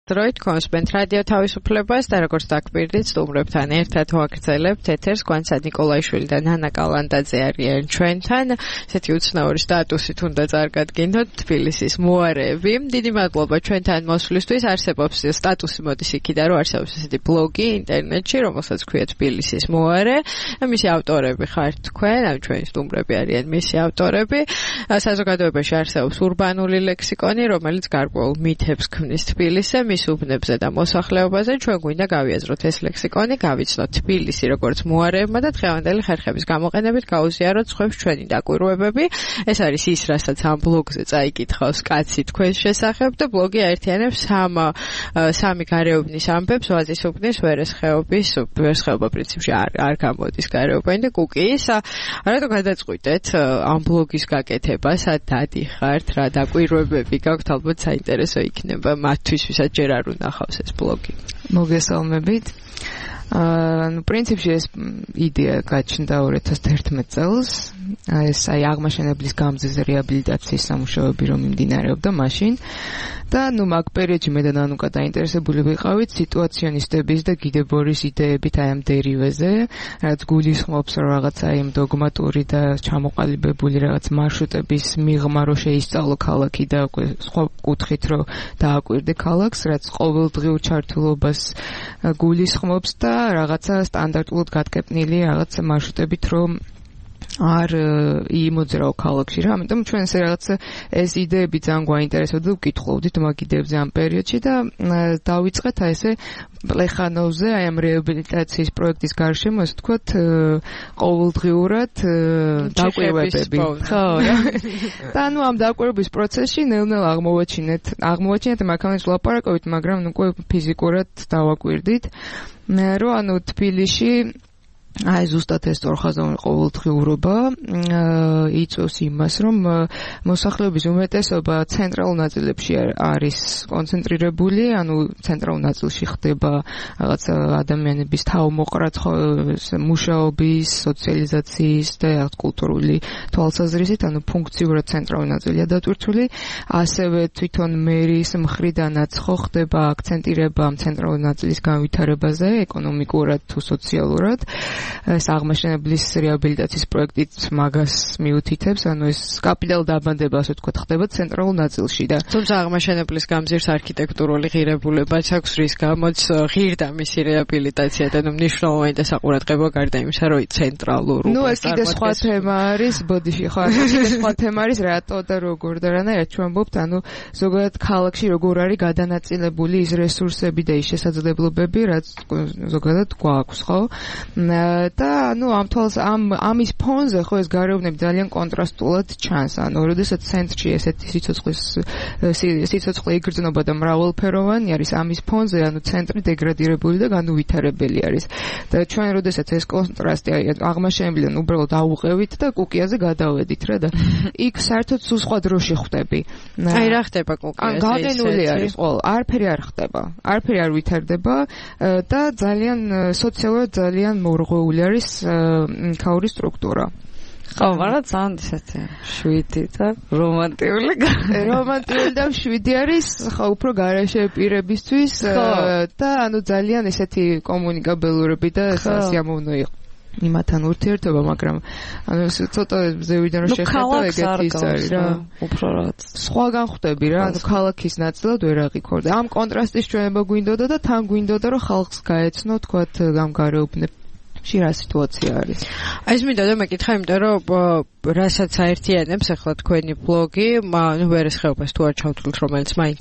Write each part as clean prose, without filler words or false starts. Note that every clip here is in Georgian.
დროით კონსპენთ რადიო თავისუფლებას და როგორც დაგპირდით სტუმრებთან ერთად ვაგრძელებთ ეთერს გვანცად ნიკოლაიშვილი და ნანა კალანდაძე არიან ჩვენთან. ესეთი უცნაური სტატუსი თუნდაც არ გადგინდოთ თბილისის მოარეები. დიდი მადლობა ჩვენთან მოსვლისთვის. არსებობს სტატუსი მოდის იქიდან რომ არსებობს ესეთი ბლოგი ინტერნეტში რომელსაც ქვია თბილისის მოარე. მისი ავტორები ხართ თქვენ, ან ჩვენი სტუმრები არიან მისი ავტორები. საზოგადოებაში არსებობს ურბანული ლექსიკონი რომელიც გარკვეულ მითებს ქმნის თბილისზე უბნებზე და მოსახლეობაზე. ჩვენ გვინდა გავიაზროთ ეს ლექსიკონი, გავიცნოთ თბილისი როგორც მოარეებმა და დღევანდელი ხერხების გამოყენებით გაუზიაროთ სხვებს ჩვენი დაკვირვებები. ეს არის ის, რასაც ამ ბლოგზე წაიკითხავს კაცი თქვენს შესახებ და ბლოგი აერთიანებს სამი გარეუბნის ამბებს, ვაზის უბნის, ვერესხეობა პრინციპში არ გამოდის გარეუბანი და კუკიის. რატო გადაწყვიტეთ ამ ბლოგის გაკეთებას, სად დადიხართ, რა დაკვირვებები გაქვთ, ალბათ საინტერესო იქნება მათთვის, ვისაც ჯერ არ უნახავს ეს ბლოგი. მოგესალმებით. პრინციპში ეს იდეა გაჩნდა 2011 წელს. ეს აღმაშენებლის გამზის რეაბილიტაციის სამუშაოები რომ მიმდინარეობდა მაშინ და მაგ პერიოდში მე და ნანუკა დაინტერესებული ვიყავით სიტუაციონისტების და გიდებორის იდეებით ამ დერივეზე, რაც გულისხმობს რომ რაღაცა იმ დოგმატური და ჩამოყალიბებული რაღაც მარშრუტების მიღმა რო შეისწავლო ქალაქი და სხვა კუთხით რომ დააკვირდე ქალაქს, რაც ყოველდღიურ ჩართულობას გულისხმობს და რაღაცა სტანდარტულად გატკეპნილი რაღაც მარშრუტებით რომ არ იმოძრაო ქალაქში რა. ამიტომ ჩვენ ეს იდეები ძალიან გვაინტერესებდა, ვკითხულობდით მაგ იდეებზე ამ პერიოდში და დავიწყეთ ესე პლეხანოვზე ამ რეაბილიტაციის პროექტის გარშემო ასე ვთქვათ ყოველდღიურად დაკვირვებები. ხო რა. და ამ დაკვირვების პროცესში ნელ-ნელ აღმოვაჩინეთ მაქანებს ვლაპარაკობთ, მაგრამ უკვე ფიზიკურად დავაკვირდით რომ თბილისში ზუსტად ეს სწორხაზოვანი ყოველდღიურობა იწვევს იმას, რომ მოსახლეობის უმეტესობა ცენტრალურ ნაწილებში არის კონცენტრირებული, ცენტრალურ ნაწილში ხდება რაღაც ადამიანების თავმოყრა მუშაობის, სოციალიზაციის და კულტურული თვალსაზრისით, ფუნქციურად ცენტრალური ნაწილია დატვირთული. ასევე თვითონ მერის მხრიდანაც ხდება აქცენტირება ამ ცენტრალური ნაწილის განვითარებაზე, ეკონომიკურად თუ სოციალურად. ეს აღმაშენებლის რეაბილიტაციის პროექტიც მაგას მიუთითებს, ეს კაპიტალ დაბანდება, ასე ვთქვათ, ხდება ცენტრალურ ნაწილში და თუმცა აღმაშენებლის გამზირს არქიტექტურული ღირებულებაც აქვს, რის გამოც ღირდა მისი რეაბილიტაცია და მნიშვნელოვანი და საყურადღებო გარდა იმისა, რომ ცენტრალურ ეს კიდე სხვა თემა არის, ბოდიში ხო, სხვა თემა არის, რატო და როგორ და რანაირად ჩვენ ვამბობთ, ზოგადად ქალაქში როგორ არის გადანაწილებული ის რესურსები და ის შესაძლებლობები, რაც ზოგადად გვაქვს, ხო? და ამის ფონზე ხო ეს გარეუბნები ძალიან კონტრასტულად ჩანს. როდესაც ცენტრში ესეთი სიცოცხლე იგრძნობა და მრავალფეროვანი არის, ამის ფონზე ცენტრი დეგრადირებული და განუვითარებელი არის. და ჩვენ როდესაც ეს კონტრასტი აღმაშენებლიდან უბრალოდ აუყევით და კუკიაზე გადავედით რა და იქ საერთოდ სულ სხვა დროში ხვდები. რა ხდება კუკიაზე? გაგენული არის ყოველ, არაფერი არ ხდება, არაფერი არ ვითარდება და ძალიან სოციალურად ძალიან მორღვეული არის ქაური სტრუქტურა. ხო, მაგრამ ძალიან ისეთი შვიდი და რომანტიკული და შვიდი არის, ხო, უფრო გარეშე პირებისთვის და ძალიან ესეთი კომუნიკაბელურები და სიამოვნო იყო იმათან ურთიერთობა, მაგრამ ცოტა ზევიდან რომ შეხედა ეგეთი ის არის რა. უფრო რაღაც სხვაგან ხვდები რა, ქალაქის ნაწილად ვერ აღიქორდა. ამ კონტრასტის ჩვენება გვინდოდა და თან გვინდოდა რომ ხალხს გაეცნო, თქვათ, ამ გარეუბნებში რა სიტუაცია არის. ეს მინდა და მეკითხა, იმიტომ რომ რასაც აერთიანებს ახლა თქვენი ბლოგი, ვერესხეობას თუ არ ჩავთვლით, რომელიც მაინც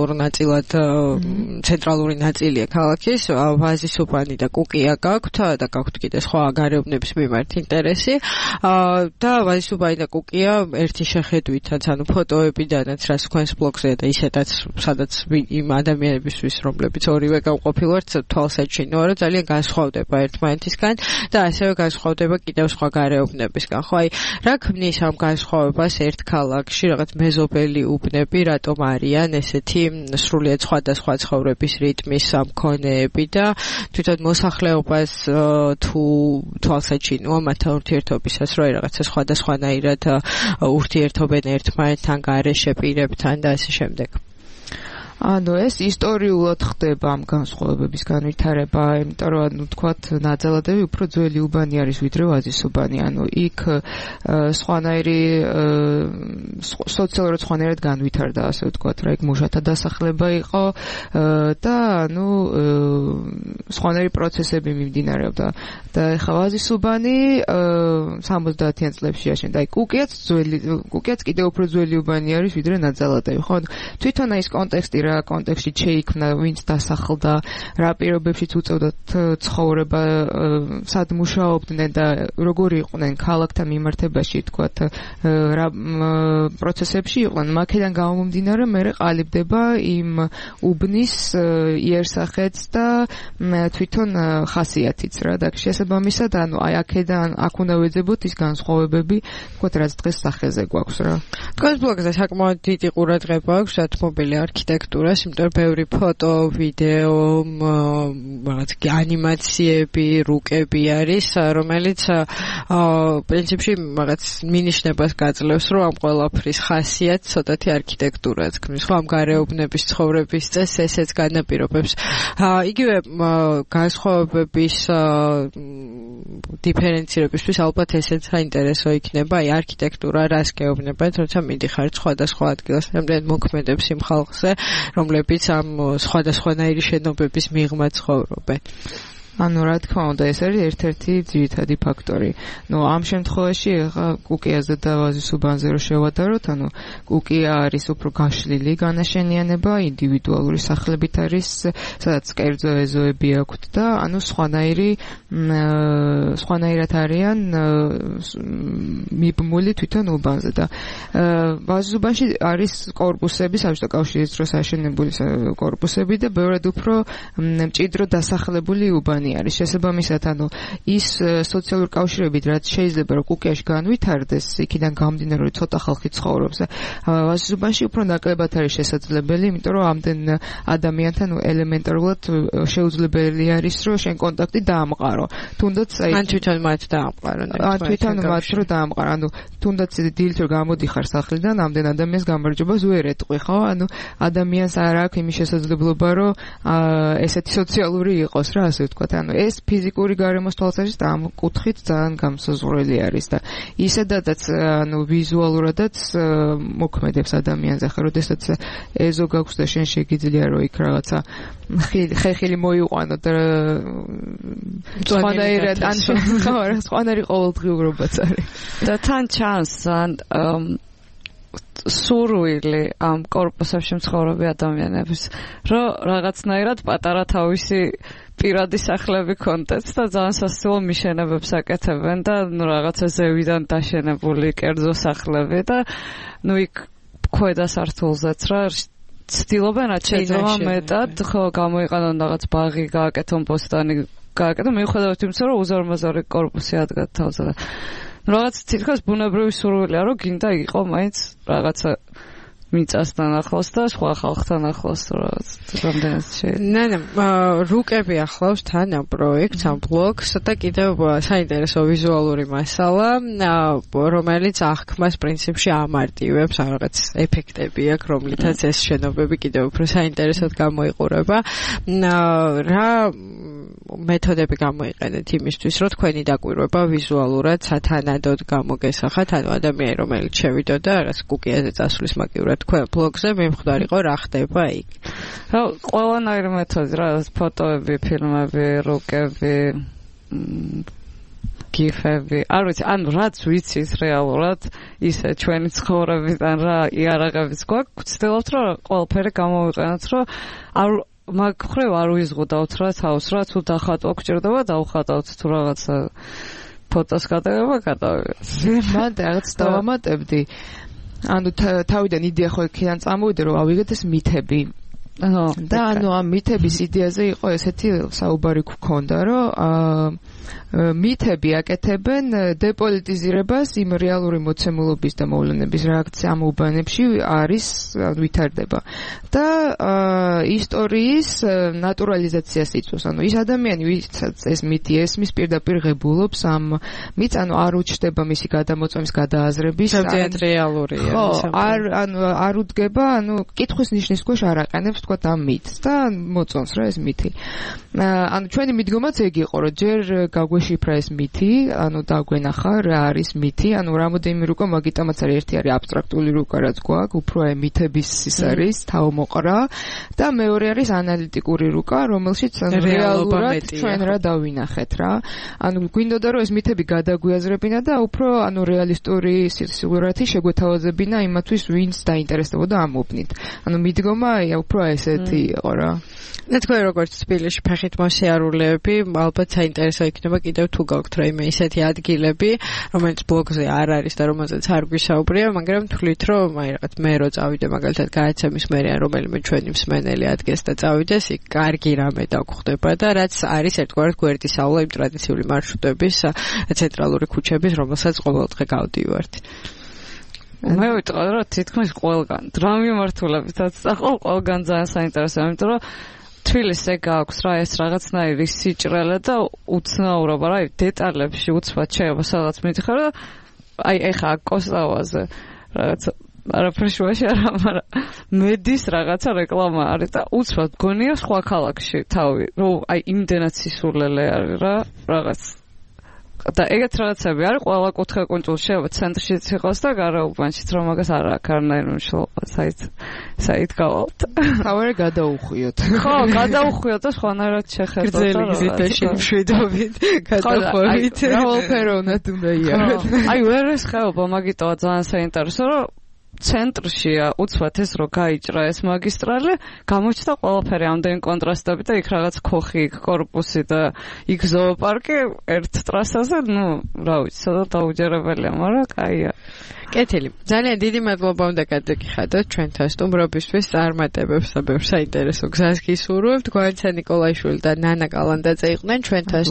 ცენტრალური ნაწილია ქალაქის, ვაზის უბანი და კუკია გაქვთ და გაქვთ კიდე სხვა გარეუბნების მიმართ ინტერესი და ვაზის უბანი და კუკია ერთი შეხედვითაც, ფოტოებიდანაც, რაც თქვენს ბლოგზეა და ისედაც, სადაც იმ ადამიანებისთვის, რომლებიც ორივე გავყოფილვართ, თვალსაჩინოა, რომ ძალიან განსხვავდება ერთმანეთისგან და ასევე განსხვავდება კიდევ სხვა გარეუბნებისგან. ხო, რა ქმნის ამ განსხვავებას ერთ ქალაქში, რაღაც მეზობელი უბნები, რატომ არიან ესეთი სრულიად სხვადასხვა ცხოვრების რიტმის მქონეები და თვითონ მოსახლეობას თუ თვალსაჩინოა მათთან ურთიერთობისას, რომ რაღაცა სხვადასხვანაირად ურთიერთობენ ერთმანეთთან, გარეშე პირებთან და ასე შემდეგ. ანუ ეს ისტორიულად ხდება ამ განსხვავებების განვითარება, იმიტომ რომ თქვათ ნაძალადები უფრო ძველი უბანი არის ვიდრე ვაზისუბანი, ანუ იქ სხვანაირი სოციალურად სხვანაირად განვითარდა, ასე ვთქვათ, რა იქ მუშათა დასახლება იყო და ანუ სხვანაირი პროცესები მიმდინარეობდა და ეხლა ვაზისუბანი 70-იან წლებში აშენდა. აი კუკიაც კიდევ უფრო ძველი უბანი არის ვიდრე ნაძალადები, ხო? თვითონ ის კონტექსტში შეიქმნა, ვინც დასახლდა, რა პირობებშიც უწევდათ ცხოვრება, სად მუშაობდნენ და როგორი იყვნენ ქალაქთან მიმართებაში, თქვათ, რა პროცესებში იყვნენ. მაქედან გამომდინარე მე ყალიბდება იმ უბნის იერსახეც და თვითონ ხასიათიც რა და შესაბამისად, ანუ აი აქ უნდა ვეძებოთ ის განსხვავებები, თქვათ, რაც დღეს სახეზე გვაქვს რა. თქვენს ბლოგზე საკმაოდ დიდი ყურადღება აქვს რათმობილი არქიტექტურას, იმიტომ რომ ბევრი ფოტო, ვიდეო, რაღაც ანიმაციები, რუკები არის, რომელიც პრინციპში რაღაც მინიშნებას გაძლევს, რომ ამ ყველაფრის ხასიათს ცოტათი არქიტექტურაც ქმნის, ხო, ამ გარეუბნების ცხოვრების წესს ესეც განაპირობებს. იგივე განსხვავებების დიფერენცირებისთვის ალბათ ესეც საინტერესო იქნება, აი არქიტექტურა რას გეუბნებათ, როცა მიდიხართ სხვადასხვა ადგილას, რამდენად მოქმედებს იმ ხალხზე, რომლებიც ამ სხვადასხვანაირი შენობების მიღმა ცხოვრობენ. ანუ რა თქმა უნდა, ეს არის ერთ-ერთი ძირითადი ფაქტორი. ამ შემთხვევაში ახლა კუკიაზე და ვაზისუბანზე რო შევადაროთ, ანუ კუკია არის უფრო გაშლილი განაშენიანება, ინდივიდუალური სახლებით არის, სადაც კერძო ეზოები აქვთ და ანუ სხვანაირად არიან მიბმული თვითონ უბანზე და ვაზისუბანში არის კორპუსები, საბჭოთა კავშირის დროს აშენებული კორპუსები და ბევრად უფრო მჭიდრო დასახლებული უბანი არის. შესაბამისად, ანუ ის სოციალური კავშირებით, რაც შეიძლება რომ კუკიაში განვითარდეს, იქიდან გამომდინარე, რომ ცოტა ხალხი ცხოვრობს. ვაზისუბანში უფრო ნაკლებად არის შესაძლებელი, იმიტომ რომ ამდენ ადამიანთან ელემენტარულად შეუძლებელი არის, რომ შენ კონტაქტი დაამყარო. თუნდაც ან თვითონ მათ დაამყარო. ან თვითონ მათ რო დაამყარო. ანუ თუნდაც დილით რო გამოდიხარ სახლიდან, ამდენ ადამიანს გამარჯვებას ვერ ეტყვი, ხო? ანუ ადამიანს არ აქვს იმის შესაძლებლობა, რომ ესეთი სოციალური იყოს რა, ასე ვთქვათ. ანუ ეს ფიზიკური გარემოს თვალსაზრისით ამ კუთხით ძალიან გამსაზღვრელი არის და ისედაც ანუ ვიზუალურადაც მოქმედებს ადამიანზე. ახლა როდესაც ეზო გაქვს და შენ შეგიძლია რომ იქ რაღაცა ხეხილი მოიყვანო და სხვანაირად ან სხვანაირი ყოველდღიურობაც არის. და თან ჩანს სურვილი ამ კორპუსებში მცხოვრები ადამიანების, რომ რაღაცნაირად პატარა თავისი პირადი სახლები კონტექს და ძალიან სასწავლო მიშენებებს აკეთებენ და რაღაცა ზევიდან დაშენებული კერძო სახლები და იქ ქვედა სართულზეც რა ცდილობენ რაც შეიძლება მეტად ხო გამოიყენონ რაღაც ბაღი გააკეთონ, ბოსტანი გააკეთონ, მიუხედავად იმისა, რომ უზარმაზარი კორპუსი ადგათ თავზე და რაღაც თითქოს ბუნებრივი სურვილია, რომ გინდა იყო მაინც რაღაცა მიწასთან ახლოს და სხვა ხალხთან ახლოს რაღაც რამდენად შეიძლება. რუკები ახლავს თან ამ პროექტს, ამ ბლოგს და კიდევ საინტერესო ვიზუალური მასალა, რომელიც აღქმას პრინციპში ამარტივებს, რაღაც ეფექტები აქვს, რომლითაც ეს შენობები კიდევ უფრო საინტერესოდ გამოიყურება. რა მეთოდები გამოიყენეთ იმისთვის, რომ თქვენი დაკვირვება ვიზუალურად სათანადოდ გამოგესახათ, ანუ ადამიანი რომელიც შევიდოდა რაღაც კუკიაზე წასვლის მაგივრად თქვენ ბლოგზე მიმხვდარიყო რა ხდება იქ. ყველანაირი მეთოდი რა, ფოტოები, ფილმები, რუკები, გიფები, არ ვიცი, ანუ რაც ვიცით რეალურად, ისე ჩვენი ცხოვრებიდან რა იარაღებიც გვაქვს, ვცდილობთ რომ ყველაფერი გამოვიყენოთ, რომ მაგ ხრივ არ ვიზღუდავთ რა თავს, რა თუ დახატვა გჭირდება, დავხატავთ თუ რაღაცა ფოტოს გადაღება გადავიღეთ. მან რაღაც დავამატებდი. ანუ თავიდან იდეა ხო იქიდან წამოვიდა რომ ავიღეთ ეს მითები. და ანუ ამ მითების იდეაზე იყო ესეთი საუბარი გქონდა, რომ მითები აკეთებენ დეპოლიტიზირებას იმ რეალური მოცემულობის და მოვლენების რეაქცია ამ უბანებში არის ვითარდება და ისტორიის ნატურალიზაციას იწვევს. ანუ ის ადამიანი, ვისაც ეს მითი ესმის, პირდაპირ ღებულობს ამ მითს, ანუ არ უჩნდება მისი გადამოწმების, გადააზრების, ძალიან რეალურია. ანუ არ უდგება, ანუ კითხვის ნიშნის ქვეშ არ აყენებს აქვს თქვა ამ მითს და მოწონს რა ეს მითი. ანუ ჩვენი მიდგომაც ეგ იყო, რომ ჯერ გაგვეშიფრა ეს მითი, ანუ დაგვენახა რა არის მითი, ანუ რამოდენიმე რუკა მაგიტამაც არის ერთი არის აბსტრაქტული რუკა რაც გვაქვს, უფრო მითების ის არის თავმოყრა და მეორე არის ანალიტიკური რუკა, რომელშიც რეალურად ჩვენ რა დავინახეთ რა. ანუ გვინდოდა რომ ეს მითები გადაგვიაზრებინა და უფრო ანუ რეალისტური სიგურათი შეგვეთავაზებინა იმათვის ვინც დაინტერესდებოდა ამ უბნით. ანუ მიდგომა უფრო ესეთი იყო რა. და თქვენ როგორც თბილისში ფეხით მოსიარულეები, ალბათ საინტერესო იქნება კიდევ თუ გაქვთ რაიმე ისეთი ადგილები, რომელიც ბლოგზე არ არის და რომელზეც არ გვისაუბრია, მაგრამ თვლით რომ აი რაღაც მე რო წავიდე მაგალითად გააცემის მერე ან რომელიმე ჩვენი მსმენელი ადგეს და წავიდეს, იქ კარგი რამე დაგხვდება და რაც არის ერთგვარად გვერდისავლა იმ ტრადიციული მარშრუტების ცენტრალური ქუჩების, რომელსაც ყოველდღე გავდივართ. მე ვიტყოდი რომ თითქმის ყველგან რა მიმართულებითაც ყველგან ძალიან საინტერესოა, იმიტომ რომ თბილისზე გააქვს რა ეს რაღაცნაირი სიჭრელე და უცნაურობა რა დეტალებში უცბად შეიძლება სადაც მიდიხარ და აი ეხა კოსტავაზე რაღაც არაფერში ვაში არა, მაგრამ მედის რაღაცა რეკლამა არის და უცბად გონია სხვა ქალაქში თავი რომ აი იმდენად სისულელე არის რა რაღაც და ეგეთ რაღაცები არის ყველა კუთხე კუნძულში შეიძლება ცენტრშიც იყოს და გარაუბანშიც რომ მაგას არ აქვს არანაირი მნიშვნელობა საით გავალთ თავარი გადაუხვიოთ ხო გადაუხვიოთ და სხვანაირად შეხედოთ გრძელი გზითაში მშვიდობით გადახვევით რაოლფეროვნად უნდა იაროთ აი ვერ ეს ხეობა მაგიტოა ძალიან საინტერესო რომ ცენტრშია უცბად ეს რო გაიჭრა ეს მაგისტრალი გამოჩნდა ყველაფერი ამდენი კონტრასტები და იქ რაღაც ქოხი იქ კორპუსი და იქ ზოოპარკი ერთ ტრასაზე ნუ რა ვიცი სადაც დაუჯერებელია მაგრამ კაია კეთილი ძალიან დიდი მადლობა უნდა გადაგიხადოთ ჩვენთან სტუმრობისთვის წარმატებებს და ბევრ საინტერესო გზას გისურვებთ გვანცა ნიკოლაიშვილი და ნანა კალანდაძე იყვნენ ჩვენთან